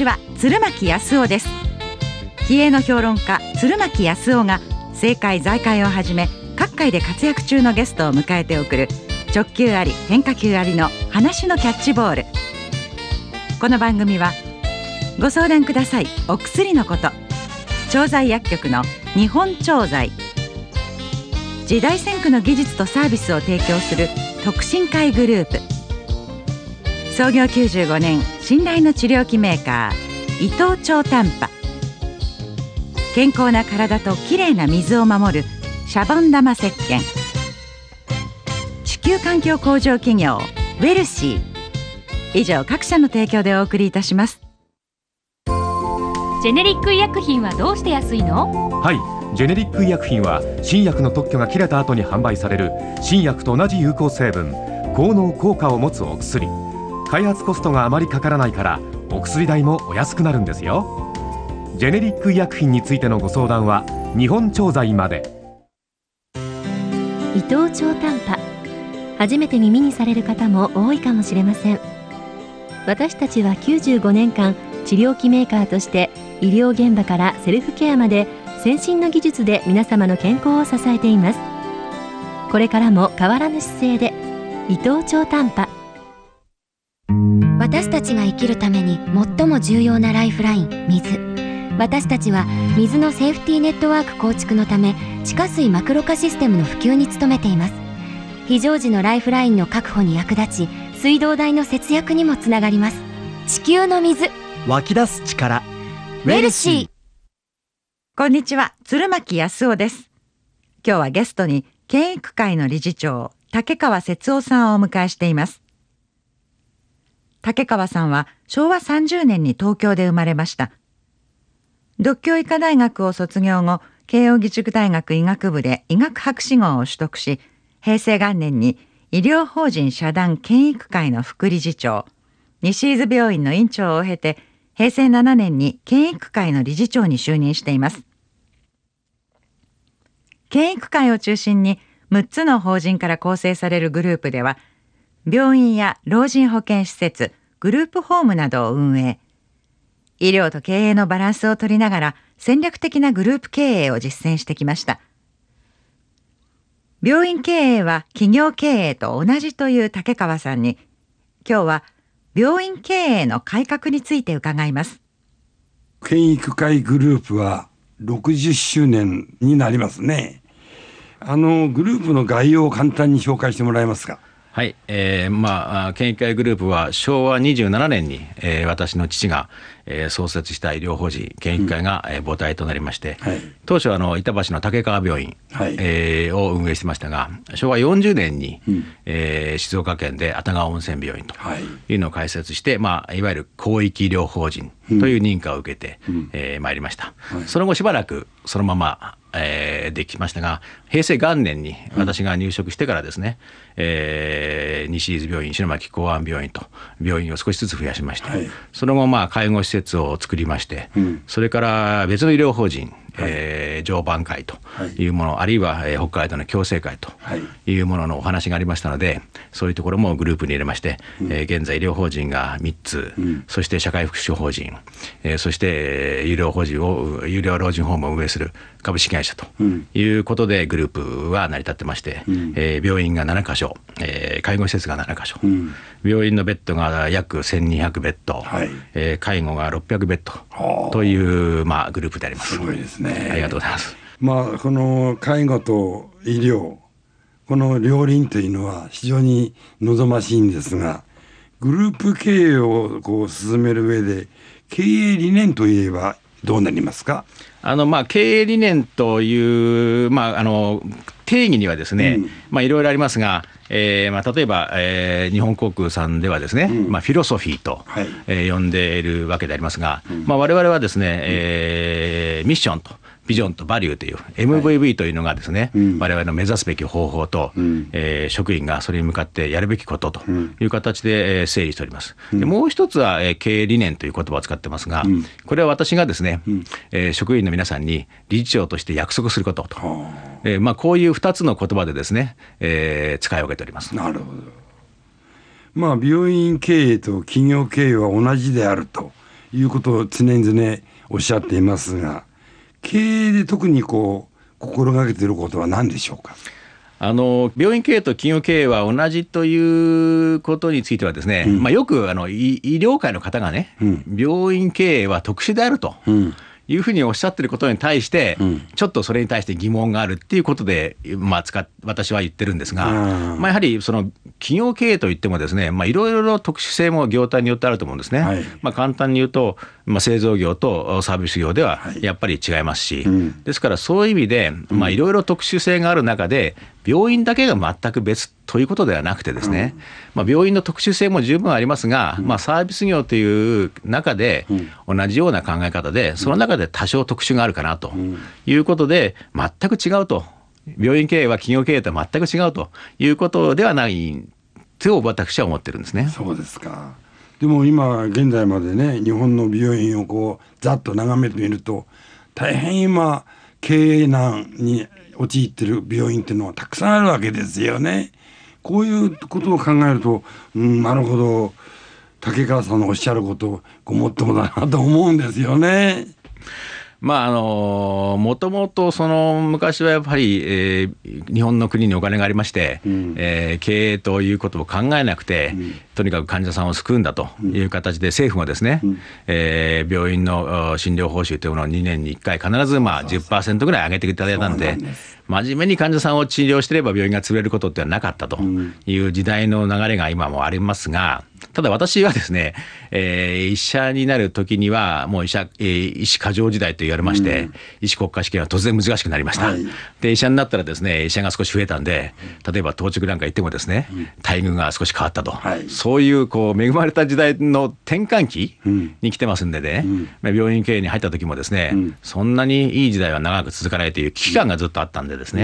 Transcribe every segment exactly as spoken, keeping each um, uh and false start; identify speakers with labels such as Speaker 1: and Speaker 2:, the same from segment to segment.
Speaker 1: ちは、鶴巻康夫です。気鋭の評論家鶴巻康夫が政界財界をはじめ各界で活躍中のゲストを迎えて送る直球あり変化球ありの話のキャッチボール。この番組はご相談くださいお薬のこと、調剤薬局の日本調剤、時代先駆の技術とサービスを提供する特進会グループ、創業きゅうじゅうごねん信頼の治療器メーカー伊藤長短波、健康な体ときれいな水を守るシャボン玉石鹸、地球環境向上企業ウェルシー。以上各社の提供でお送りいたします。
Speaker 2: ジェネリック医薬品はどうして安いの？
Speaker 3: はい、ジェネリック医薬品は新薬の特許が切れた後に販売される新薬と同じ有効成分、効能効果を持つお薬。開発コストがあまりかからないからお薬代もお安くなるんですよ。ジェネリック医薬品についてのご相談は日本調剤まで。
Speaker 4: 伊藤長短波、初めて耳にされる方も多いかもしれません。私たちはきゅうじゅうごねんかん治療器メーカーとして医療現場からセルフケアまで先進の技術で皆様の健康を支えています。これからも変わらぬ姿勢で伊藤長短波。
Speaker 5: 私たちが生きるために最も重要なライフライン、水。私たちは水のセーフティーネットワーク構築のため地下水マクロ化システムの普及に努めています。非常時のライフラインの確保に役立ち、水道代の節約にもつながります。地球の水、
Speaker 6: 湧き出す力、
Speaker 5: ウェルシー。
Speaker 1: こんにちは、鶴巻康夫です。今日はゲストに健育会の理事長竹川節夫さんをお迎えしています。竹川さんはしょうわさんじゅうねんに東京で生まれました。獨協医科大学を卒業後、慶應義塾大学医学部で医学博士号を取得し、平成元年に医療法人社団健育会の副理事長、西伊豆病院の院長を経て、平成ななねんに健育会の理事長に就任しています。健育会を中心にむっつの法人から構成されるグループでは、病院や老人保健施設、グループホームなどを運営。医療と経営のバランスを取りながら戦略的なグループ経営を実践してきました。病院経営は企業経営と同じという竹川さんに、今日は病院経営の改革について伺います。
Speaker 7: 健育会グループはろくじゅっしゅうねんになりますね。あのグループの概要を簡単に紹介してもらえますか？
Speaker 8: はい、えー、まあ健育会グループはしょうわにじゅうななねんに、えー、私の父が、えー、創設した医療法人健育会が、うんえー、母体となりまして、はい、当初はあの板橋の竹川病院、はいえー、を運営してましたが、しょうわよんじゅうねんに、うんえー、静岡県で熱川温泉病院というのを開設して、はいまあ、いわゆる広域医療法人という認可を受けて、うんえー、参りました、はい、その後しばらくそのままえー、できましたが、平成元年に私が入職してからですね、うんえー、西伊豆病院、石巻港湾病院と病院を少しずつ増やしまして、はい、その後まあ介護施設を作りまして、うん、それから別の医療法人、はいえー、常磐会というもの、はい、あるいは、えー、北海道の共生会というもののお話がありましたので、そういうところもグループに入れまして、うんえー、現在医療法人がみっつ、うん、そして社会福祉法人、えー、そして、えー、医療法人を有料老人ホームを運営する株式会社ということでグループは成り立ってまして、うんえー、病院がななかしょ、えー、介護施設がななかしょ、うん、病院のベッドが約せんにひゃくベッド、はいえー、介護がろっぴゃくベッドという、まあ、グループであります。
Speaker 7: すごいですね。
Speaker 8: ありがとうございます。
Speaker 7: まあ、この介護と医療、この両輪というのは非常に望ましいんですが、グループ経営をこう進める上で経営理念といえばどうなりますか？
Speaker 8: あのまあ経営理念という、まあ、あの定義にはですね、うんまあ、いろいろありますが、えーまあ、例えば、えー、日本航空さんではですね、うんまあ、フィロソフィーと、はいえー、呼んでいるわけでありますが、うんまあ、我々はですね、えー、ミッションとビジョンとバリューという エムブイブイ というのがですね、はい、我々の目指すべき方法と、うんえー、職員がそれに向かってやるべきことという形で、えー、整理しております、うん、でもう一つは、えー、経営理念という言葉を使ってますが、うん、これは私がですね、うんえー、職員の皆さんに理事長として約束することと、えーまあ、こういうふたつの言葉でですね、えー、使い分けております。
Speaker 7: なるほど。まあ、病院経営と企業経営は同じであるということを常々おっしゃっていますが、経営で特にこう心がけていることは何でしょうか。
Speaker 8: あの病院経営と企業経営は同じということについてはですね、うん、まあ、よくあの医療界の方がね、うん、病院経営は特殊であると、うん、いうふうにおっしゃってることに対して、うん、ちょっとそれに対して疑問があるっていうことで、まあ、使私は言ってるんですが、まあ、やはりその企業経営といってもですね、まあ、いろいろ特殊性も業態によってあると思うんですね、はい、まあ、簡単に言うと、まあ、製造業とサービス業ではやっぱり違いますし、はい、うん、ですからそういう意味で、まあ、いろいろ特殊性がある中で病院だけが全く別ということではなくてですね、うん、まあ、病院の特殊性も十分ありますが、うん、まあ、サービス業という中で同じような考え方で、その中で多少特殊があるかなということで、全く違うと、病院経営は企業経営とは全く違うということではないと私は思ってるんですね。
Speaker 7: そうですか。でも今現在までね、日本の病院をこうざっと眺めてみると、大変今経営難に陥ってる病院っていうのはたくさんあるわけですよね。こういうことを考えると、うん、なるほど、竹川さんのおっしゃることごもっともだなと思うんですよね。
Speaker 8: まあ、あのもともとその昔はやっぱり、えー、日本の国にお金がありまして、うん、えー、経営ということを考えなくて、うん、とにかく患者さんを救うんだという形で、政府もですね、うん、えー、病院の診療報酬というものをにねんにいっかい必ずまあ じゅっパーセント ぐらい上げていただいたんで、真面目に患者さんを治療していれば病院が潰れることってなかったという時代の流れが今もありますが、ただ私はですね、えー、医者になるときにはもう医者、えー、医師過剰時代と言われまして、うん、医師国家試験は突然難しくなりました、はい、で医者になったらですね、医者が少し増えたんで、例えば当直なんか行ってもですね、うん、待遇が少し変わったと、はい、そういうこう恵まれた時代の転換期に来てますんでね、うん、病院経営に入った時もですね、うん、そんなにいい時代は長く続かないという危機感がずっとあったんでですね、うん、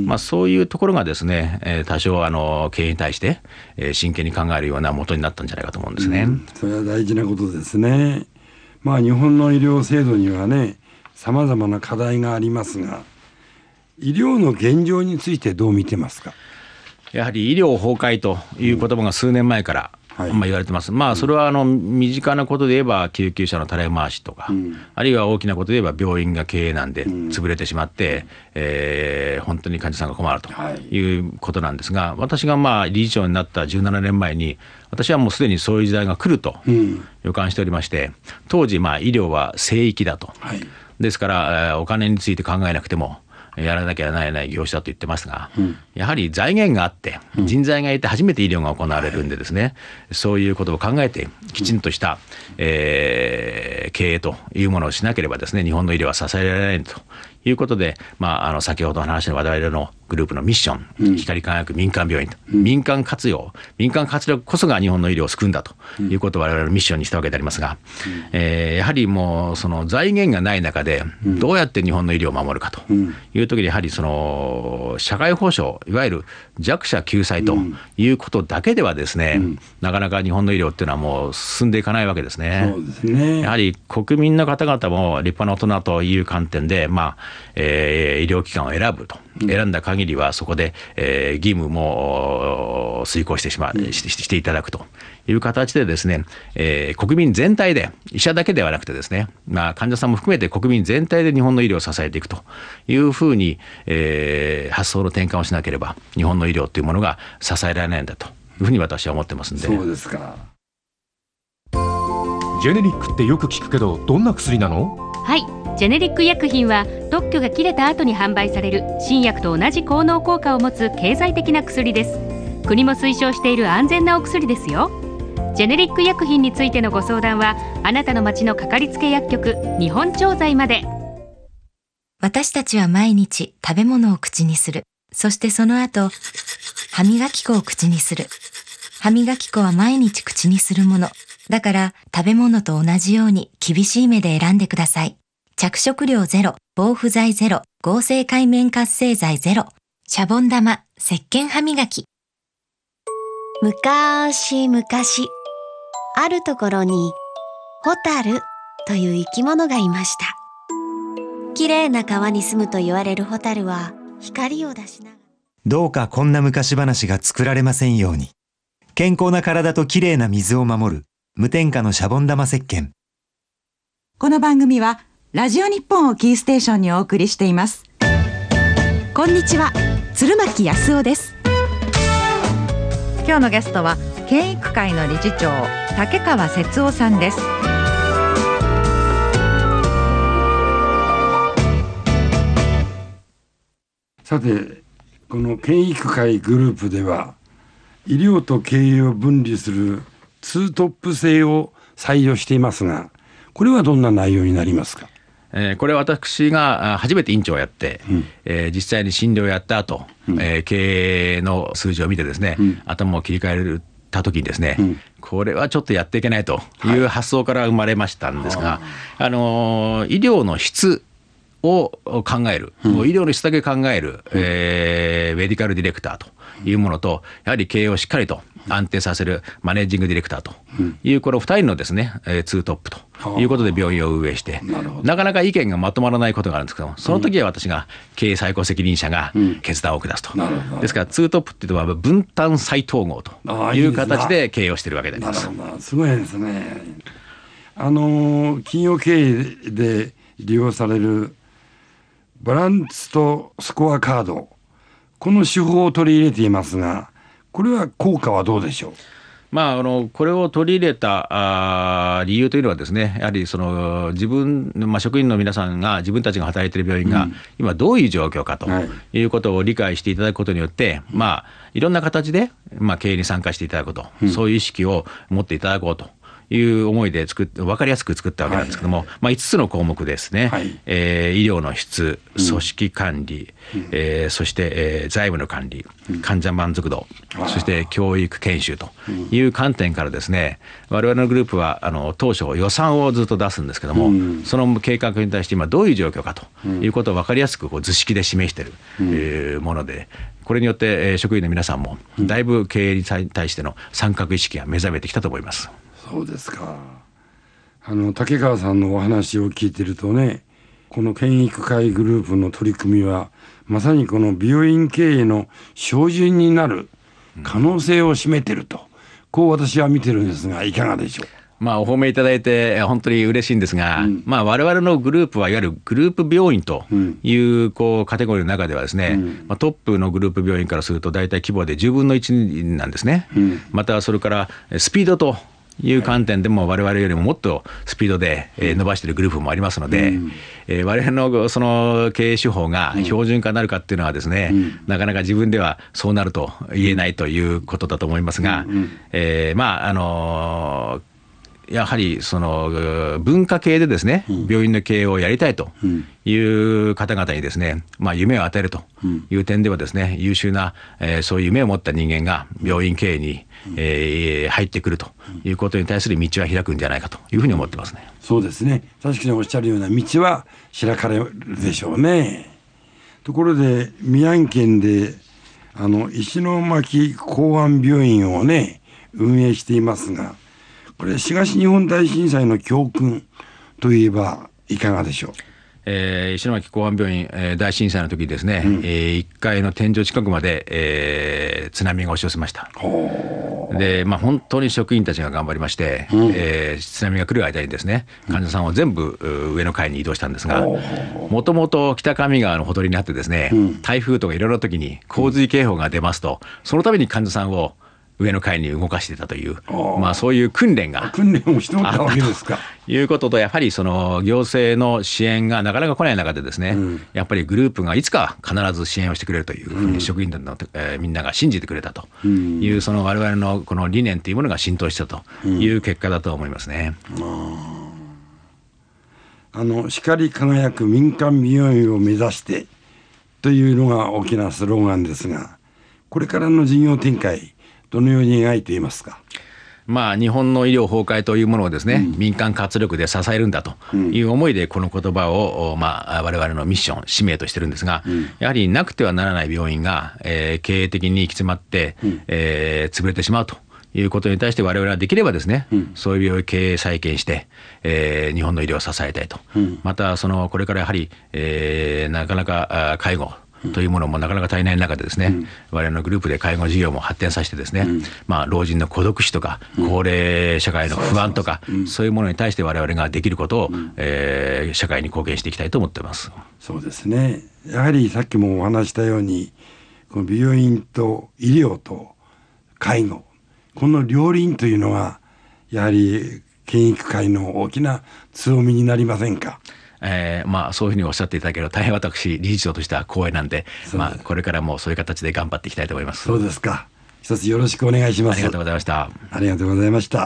Speaker 8: まあ、そういうところがですね、えー、多少あの経営に対して、えー、真剣に考えるような元になったんじゃないかと思うんですね、うん、
Speaker 7: それは大事なことですね。まあ、日本の医療制度にはね、さまざまな課題がありますが、医療の現状についてどう見てますか。
Speaker 8: やはり医療崩壊という言葉が数年前から、うん、まあ、言われてます。まあ、それはあの身近なことで言えば救急車のたらい回しとか、うん、あるいは大きなことで言えば病院が経営難で潰れてしまって、うん、えー、本当に患者さんが困るということなんですが、私がまあ理事長になったじゅうななねんまえに、私はもうすでにそういう時代が来ると予感しておりまして、当時まあ医療は聖域だと、はい、ですからお金について考えなくてもやらなきゃならない業種だと言ってますが、うん、やはり財源があって人材がいて初めて医療が行われるんでですね、うん、そういうことを考えてきちんとした、うん、えー、経営というものをしなければですね、日本の医療は支えられないということで、まあ、あの先ほどの話の我々のグループのミッション、うん、光輝く民間病院と、うん、民間活用民間活力こそが日本の医療を救うんだということを我々のミッションにしたわけでありますが、うん、えー、やはりもうその財源がない中でどうやって日本の医療を守るかという時に、やはりその社会保障、いわゆる弱者救済ということだけではですね、うん、なかなか日本の医療っていうのはもう進んでいかないわけですね。
Speaker 7: そうですね。
Speaker 8: やはり国民の方々も立派な大人という観点で、まあえー、医療機関を選ぶと、うん、選んだ限りはそこで、えー、義務も遂行してしまう、うん、し, していただくという形でですね、えー、国民全体で、医者だけではなくてですね、まあ、患者さんも含めて国民全体で日本の医療を支えていくというふうに、えー、発想の転換をしなければ日本の医療というものが支えられないんだというふうに私は思ってますんで。
Speaker 7: そうですか。
Speaker 3: ジェネリックってよく聞くけど、どんな薬なの？
Speaker 2: はい、ジェネリック医薬品は特許が切れた後に販売される新薬と同じ効能効果を持つ経済的な薬です。国も推奨している安全なお薬ですよ。ジェネリック医薬品についてのご相談はあなたの町のかかりつけ薬局日本調剤まで。
Speaker 6: 私たちは毎日食べ物を口にする。そしてその後歯磨き粉を口にする。歯磨き粉は毎日口にするものだから、食べ物と同じように厳しい目で選んでください。着色料ゼロ、防腐剤ゼロ、合成界面活性剤ゼロ、シャボン玉、石鹸歯磨き。
Speaker 9: むかーしむかし、あるところにホタルという生き物がいました。綺麗な川に住むと言われるホタルは光を出しながら、
Speaker 10: どうかこんな昔話が作られませんように。健康な体と綺麗な水を守る無添加のシャボン玉石鹸。
Speaker 1: この番組はラジオ日本をキーステーションにお送りしています。こんにちは、鶴巻康夫です。今日のゲストは県育会の理事長竹川節夫さんです。
Speaker 7: さて、この県育会グループでは医療と経営を分離するツートップ制を採用していますが、これはどんな内容になりますか？
Speaker 8: えー、これは私が初めて院長をやって、うんえー、実際に診療をやった後、うんえー、経営の数字を見てですね、うん、頭を切り替えた時にですね、うん、これはちょっとやっていけないという発想から生まれましたんですが、はい、あのー、医療の質を考える、うん、医療の質だけ考える、うんえー、メディカルディレクターというものと、やはり経営をしっかりと安定させるマネージングディレクターというこのふたりのですね、えー、ツートップということで病院を運営して、なかなか意見がまとまらないことがあるんですけども、その時は私が経営最高責任者が決断を下すと、うん、ですからツートップっていうのは分担再統合という形で経営をしているわけであります。
Speaker 7: なるほど、すごいですね。あの企業経営で利用されるバランスとスコアカード、この手法を取り入れていますが、これは効果はどうでしょう？
Speaker 8: まあ、あのこれを取り入れたあ理由というのはですね、やはりその自分、まあ、職員の皆さんが自分たちが働いている病院が今どういう状況かということを理解していただくことによって、はいまあ、いろんな形で、まあ、経営に参加していただくと、うん、そういう意識を持っていただこうという思いで作っ分かりやすく作ったわけなんですけども、はいまあ、いつつの項目ですね、はいえー、医療の質、組織管理、うんえー、そして、えー、財務の管理、うん、患者満足度、そして教育研修という観点からですね、我々のグループはあの当初予算をずっと出すんですけども、うん、その計画に対して今どういう状況かということを分かりやすくこう図式で示している、うんえー、もので、これによって、えー、職員の皆さんもだいぶ経営に対しての参画意識が目覚めてきたと思います。
Speaker 7: そうですか。あの竹川さんのお話を聞いてるとね、この県育会グループの取り組みはまさにこの病院経営の標準になる可能性を占めてると、うん、こう私は見てるんですが、いかがでしょう？
Speaker 8: まあ、お褒めいただいて本当に嬉しいんですが、うんまあ、我々のグループはいわゆるグループ病院というこうカテゴリーの中ではですね、うんまあ、トップのグループ病院からすると大体規模でじゅうぶんのいちなんですね、うん、またそれからスピードという観点でも我々よりももっとスピードで伸ばしているグループもありますので、うんえー、我々のその経営手法が標準化になるかっていうのはですね、うん、なかなか自分ではそうなると言えないということだと思いますが、うんえー、まああのーやはりその文化系でですね、病院の経営をやりたいという方々にですね、まあ夢を与えるという点ではですね、優秀な、えー、そういう夢を持った人間が病院経営に、えー、入ってくるということに対する道は開くんじゃないかというふうに思ってますね。
Speaker 7: そうですね。確かにおっしゃるような道は開かれるでしょうね。ところで宮城県であの石巻港湾病院をね運営していますが、これ東日本大震災の教訓といえばいかがでしょう？
Speaker 8: えー、石巻港湾病院、えー、大震災の時にですね、うんえー、いっかいの天井近くまで、えー、津波が押し寄せました。で、まあ、本当に職員たちが頑張りまして、うんえー、津波が来る間にですね、患者さんを全部上の階に移動したんですが、もともと北上川のほとりにあってですね、うん、台風とかいろいろな時に洪水警報が出ますと、そのために患者さんを上の階に動かしていたという、まあ、そういう訓練が
Speaker 7: 訓練をしておったわけですか。
Speaker 8: いうことと、やはりその行政の支援がなかなか来ない中でですね、うん、やっぱりグループがいつか必ず支援をしてくれるというふうに職員の、えー、みんなが信じてくれたという、うん、その我々のこの理念というものが浸透したという結果だと思いますね。うん、
Speaker 7: あの光り輝く民間病院を目指してというのが大きなスローガンですが、これからの事業展開どのように描いていますか？
Speaker 8: まあ、日本の医療崩壊というものをですね、うん、民間活力で支えるんだという思いでこの言葉を、まあ、我々のミッション使命としてるんですが、うん、やはりなくてはならない病院が、えー、経営的に行き詰まって、うんえー、潰れてしまうということに対して我々はできればですね、うん、そういう病院経営再建して、えー、日本の医療を支えたいと、うん、またそのこれからやはり、えー、なかなか介護というものもなかなか足りない中でですね、うん、我々のグループで介護事業も発展させてですね、うん、まあ、老人の孤独死とか、うん、高齢社会の不安とか、うん、そういうものに対して我々ができることを、うん、えー、社会に貢献していきたいと思っています。
Speaker 7: そうですね。やはりさっきもお話したように、この病院と医療と介護、この両輪というのはやはり県育会の大きな強みになりませんか。
Speaker 8: えーまあ、そういうふうにおっしゃっていただけると大変私理事長としては光栄なんで、まあ、これからもそういう形で頑張っていきたいと思います。
Speaker 7: そうですか。一つよろしくお願いします。
Speaker 8: ありがとうございました。
Speaker 7: ありがとうございました。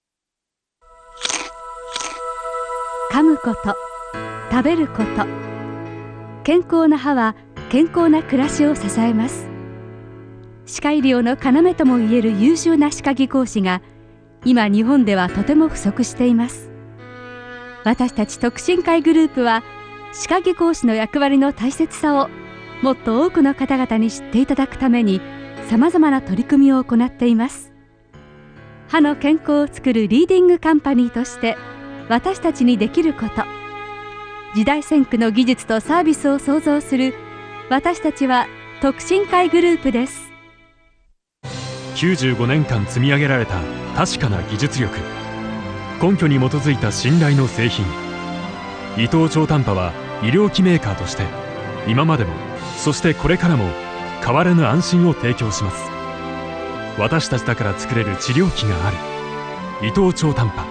Speaker 11: 噛むこと、食べること、健康な歯は健康な暮らしを支えます。歯科医療の要ともいえる優秀な歯科技工士が今日本ではとても不足しています。私たち特進会グループは歯科技工士の役割の大切さをもっと多くの方々に知っていただくためにさまざまな取り組みを行っています。歯の健康を作るリーディングカンパニーとして私たちにできること、時代先駆の技術とサービスを創造する私たちは特進会グループです。
Speaker 12: きゅうじゅうごねんかん積み上げられた確かな技術力、根拠に基づいた信頼の製品、伊藤長短波は医療機メーカーとして今までもそしてこれからも変わらぬ安心を提供します。私たちだから作れる治療器がある。伊藤長短波。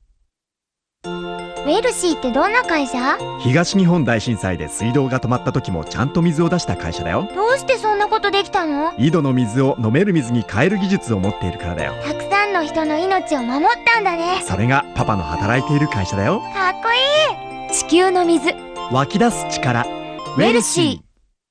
Speaker 13: ウェルシーってどんな会社？
Speaker 14: 東日本大震災で水道が止まった時もちゃんと水を出した会社だよ。
Speaker 13: どうしてそんなことできたの？
Speaker 14: 井戸の水を飲める水に変える技術を持っているからだよ。
Speaker 13: たくさんの人の命を守ったんだね。
Speaker 14: それがパパの働いている会社だよ。
Speaker 13: かっこいい。
Speaker 5: 地球の水、
Speaker 14: 湧き出す力、ウ
Speaker 5: ェルシー。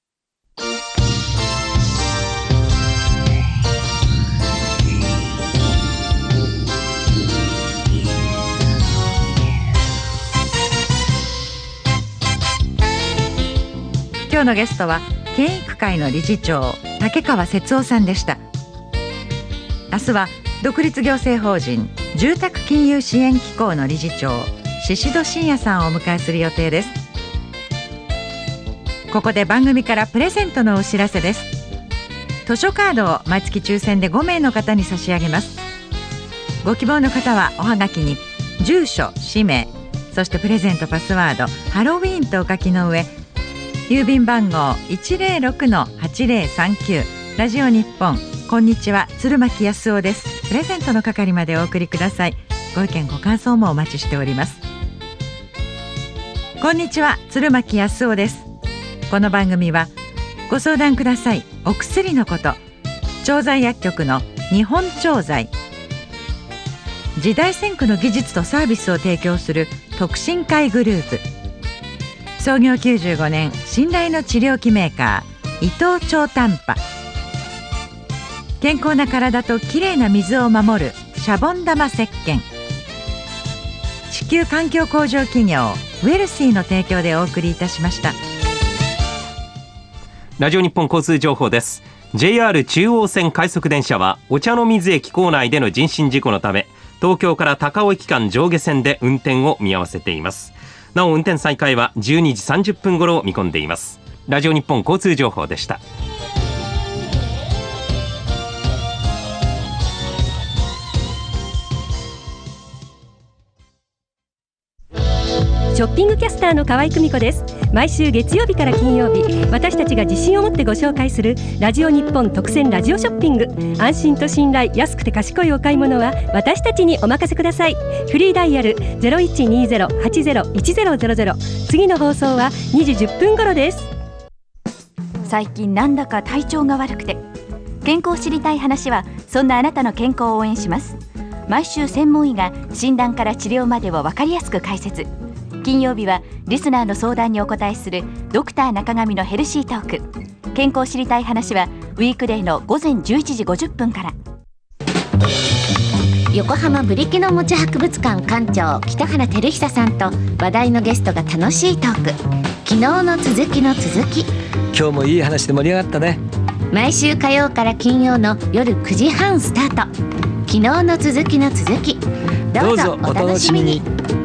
Speaker 1: 今日のゲストは県育会の理事長竹川節夫さんでした。明日は独立行政法人住宅金融支援機構の理事長宍戸真也さんをお迎えする予定です。ここで番組からプレゼントのお知らせです。図書カードを毎月抽選でごめいの方に差し上げます。ご希望の方はおはがきに住所、氏名、そしてプレゼントパスワードハロウィーンとお書きの上、郵便番号 いちぜろろく はちぜろさんきゅう ラジオ日本こんにちは鶴巻康夫です。プレゼントの係までお送りください。ご意見ご感想もお待ちしております。こんにちは鶴巻康夫です。この番組はご相談くださいお薬のこと、調剤薬局の日本調剤、時代先駆の技術とサービスを提供する特進会グループ、創業きゅうじゅうごねん信頼の治療器メーカー伊藤長短波、健康な体ときれいな水を守るシャボン玉石鹸、地球環境向上企業ウェルシーの提供でお送りいたしました。
Speaker 15: ラジオ日本交通情報です。 ジェイアール 中央線快速電車はお茶の水駅構内での人身事故のため東京から高尾駅間上下線で運転を見合わせています。なお運転再開はじゅうにじさんじゅっぷん頃を見込んでいます。ラジオ日本交通情報でした。
Speaker 11: ショッピングキャスターの河合久美子です。毎週月曜日から金曜日、私たちが自信を持ってご紹介するラジオ日本特選ラジオショッピング。安心と信頼、安くて賢いお買い物は私たちにお任せください。フリーダイヤル ゼロいちにゼロ はちゼロ いちゼロゼロゼロ。 次の放送はにじじゅっぷん頃です。
Speaker 16: 最近なんだか体調が悪くて、健康を知りたい話はそんなあなたの健康を応援します。毎週専門医が診断から治療までを分かりやすく解説。金曜日はリスナーの相談にお答えするドクター中上のヘルシートーク。健康を知りたい話はウィークデーの午前じゅういちじごじゅっぷんから。
Speaker 9: 横浜ブリキの持ち博物館館長北原照久さんと話題のゲストが楽しいトーク。昨日の続きの続き。
Speaker 17: 今日もいい話で盛り上がったね。
Speaker 9: 毎週火曜から金曜の夜くじはんスタート。昨日の続きの続き。どうぞお楽しみに。